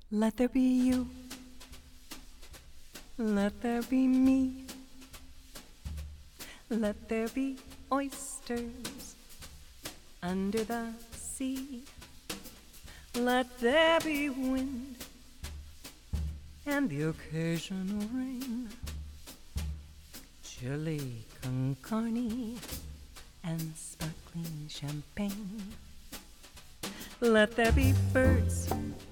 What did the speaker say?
Let there be you, let there be me, let there be oysters under the sea. Let there be wind and the occasional rain, chili con carne and sparkling champagne. Let there be birds